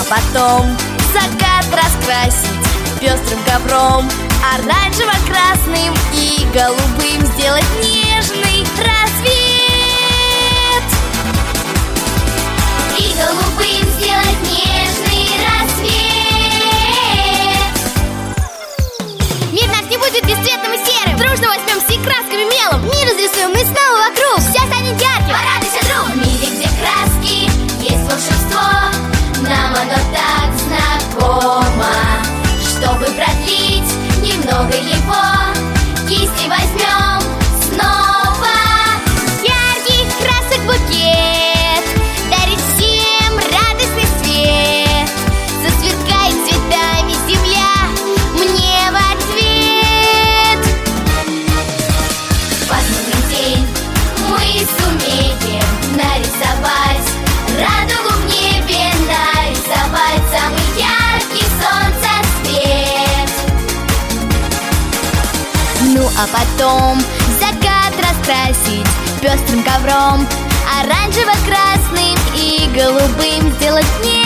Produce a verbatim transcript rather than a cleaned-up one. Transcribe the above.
потом закат раскрасить пестрым ковром, оранжево-красным и голубым сделать нежный рассвет. И голубым сделать нежный рассвет. Мир наш не будет бесцветным и серым. Дружно возьмем все красками мелом, мир разрисуем мы снова вокруг. Все станет ярким, порадуйся, друг. В мире, где краски, есть волшебство, нам оно так знакомо. Чтобы продлить немного его, кисти возьмем снова. Ярких красок букет дарит всем радостный свет. Засверкает цветами земля мне в ответ. В пасмурный день мы сумеем нарисовать радугу в небе, нарисовать самый яркий солнцесвет. Ну а потом закат раскрасить пестрым ковром, оранжево-красным и голубым сделать небо.